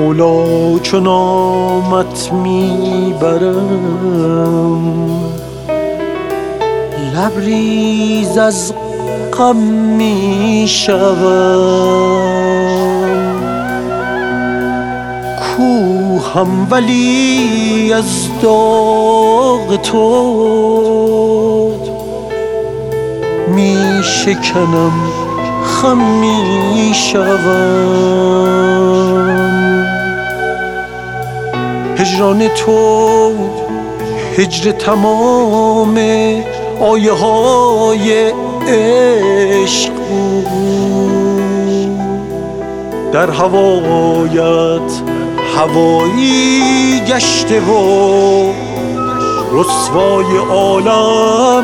مولا چو نامت میبرم، لبریز از غم میشوم. کوهم ولی از داغ تو میشکنم، خم میشوم. هجران تو هجر تمام آیه های عشق بود، در هوایت هوایی گشته و رسوای عالم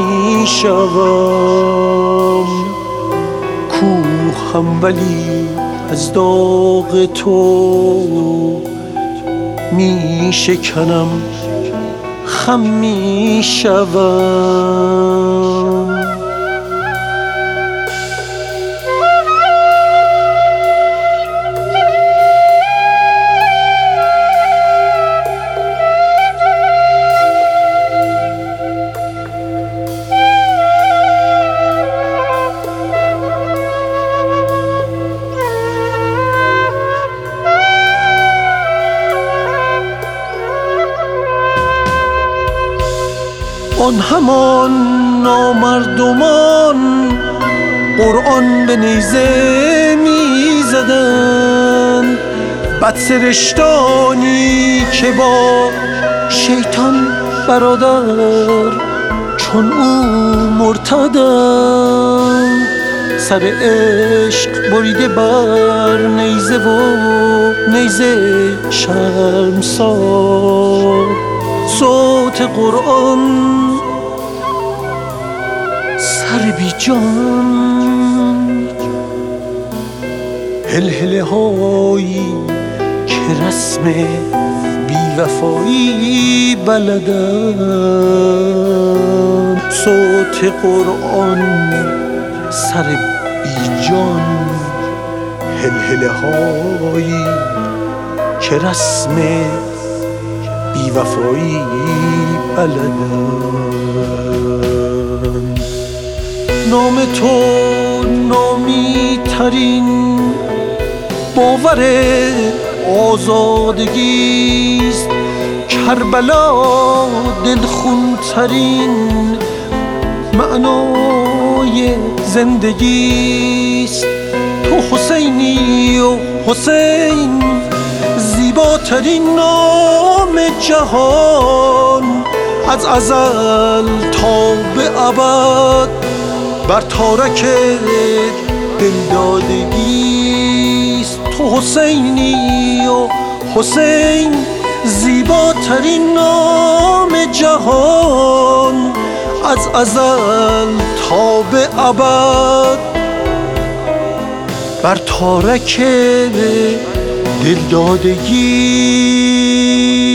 میشوم. کوهم ولی از داغ تو میشکنم، خم میشوم. آن همان نامردمان قرآن به نیزه می زدن، بدسرشتانی که با شیطان برادر چون او مرتدن. سر عشق بریده بر نیزه و نیزه شرمسار، صوت قرآن سر بی جان، هلهله هایی که رسم بی وفایی بلدن. صوت قرآن سر بی جان، هلهله هایی که رسم بی وفایی بلدن. نام تو نامی ترین باور آزادگیست، کربلا دلخون ترین معنای زندگیست. تو حسینی و حسین زیباترین نام جهان، از ازل تا به ابد بر تارک دلدادگیست. تو حسینی و حسین زیباترین نام جهان، از ازل تا به ابد بر تارک دلدادگی.